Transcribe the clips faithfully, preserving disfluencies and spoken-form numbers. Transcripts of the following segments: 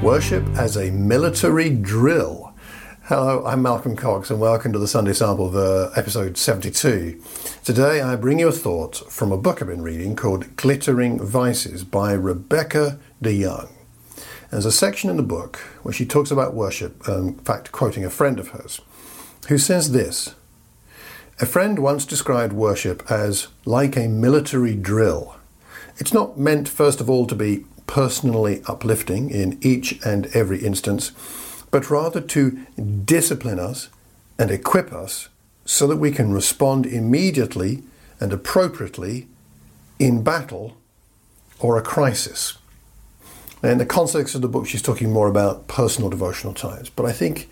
Worship as a military drill. Hello, I'm Malcolm Cox and welcome to the Sunday Sample, the episode seventy-two. Today I bring you a thought from a book I've been reading called Glittering Vices by Rebecca DeYoung. There's a section in the book where she talks about worship, um, in fact quoting a friend of hers, who says this: "A friend once described worship as like a military drill. It's not meant, first of all, to be personally uplifting in each and every instance, but rather to discipline us and equip us so that we can respond immediately and appropriately in battle or a crisis." In the context of the book, she's talking more about personal devotional times, but I think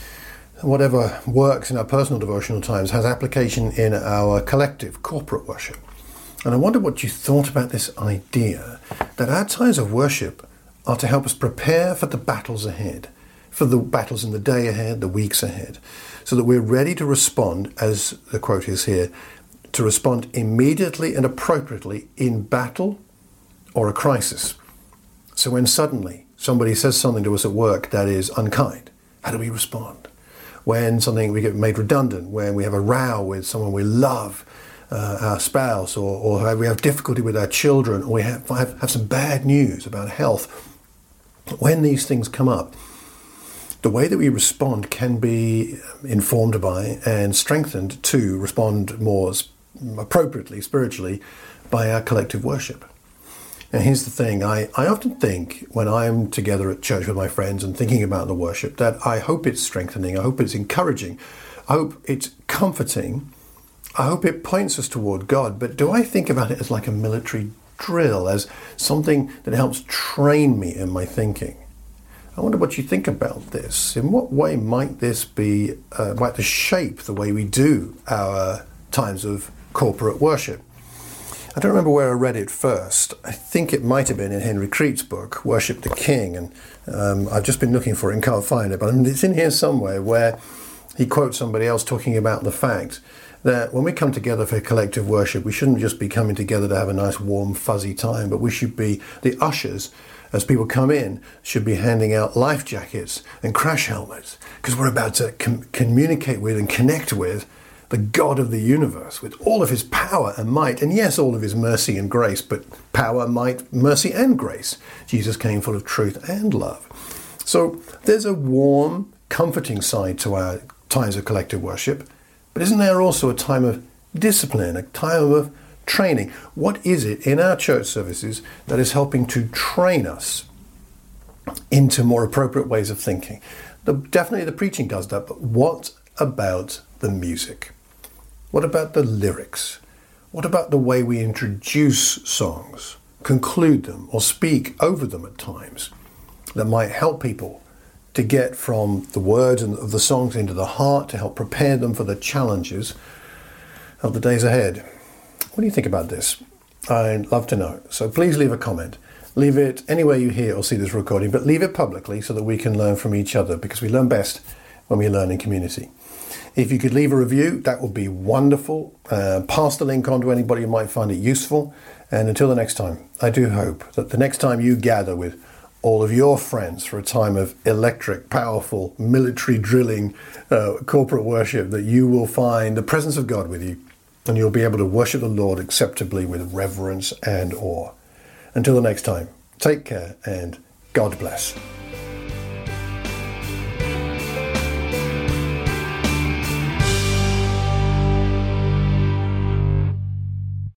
whatever works in our personal devotional times has application in our collective corporate worship. And I wonder what you thought about this idea that our times of worship are to help us prepare for the battles ahead, for the battles in the day ahead, the weeks ahead, so that we're ready to respond, as the quote is here, to respond immediately and appropriately in battle or a crisis. So when suddenly somebody says something to us at work that is unkind, how do we respond? When something we get made redundant, when we have a row with someone we love, Uh, our spouse, or, or we have difficulty with our children, or we have, have, have some bad news about health. When these things come up, the way that we respond can be informed by and strengthened to respond more appropriately, spiritually, by our collective worship. And here's the thing, I, I often think when I'm together at church with my friends and thinking about the worship, that I hope it's strengthening, I hope it's encouraging, I hope it's comforting, I hope it points us toward God, but do I think about it as like a military drill, as something that helps train me in my thinking? I wonder what you think about this. In what way might this be, uh, might this shape the way we do our times of corporate worship? I don't remember where I read it first. I think it might have been in Henry Creed's book, Worship the King, and um, I've just been looking for it and can't find it, but it's in here somewhere where he quotes somebody else talking about the fact that when we come together for collective worship, we shouldn't just be coming together to have a nice, warm, fuzzy time, but we should be, the ushers, as people come in, should be handing out life jackets and crash helmets, because we're about to com- communicate with and connect with the God of the universe, with all of his power and might, and yes, all of his mercy and grace, but power, might, mercy and grace. Jesus came full of truth and love. So there's a warm, comforting side to our times of collective worship. But isn't there also a time of discipline, a time of training? What is it in our church services that is helping to train us into more appropriate ways of thinking? The, definitely the preaching does that, but what about the music? What about the lyrics? What about the way we introduce songs, conclude them, or speak over them at times that might help people to get from the words and of the songs into the heart, to help prepare them for the challenges of the days ahead? What do you think about this? I'd love to know. So please leave a comment. Leave it anywhere you hear or see this recording, but leave it publicly so that we can learn from each other, because we learn best when we learn in community. If you could leave a review, that would be wonderful. Uh, pass the link on to anybody who might find it useful. And until the next time, I do hope that the next time you gather with all of your friends for a time of electric, powerful, military drilling, uh, corporate worship, that you will find the presence of God with you, and you'll be able to worship the Lord acceptably with reverence and awe. Until the next time, take care and God bless.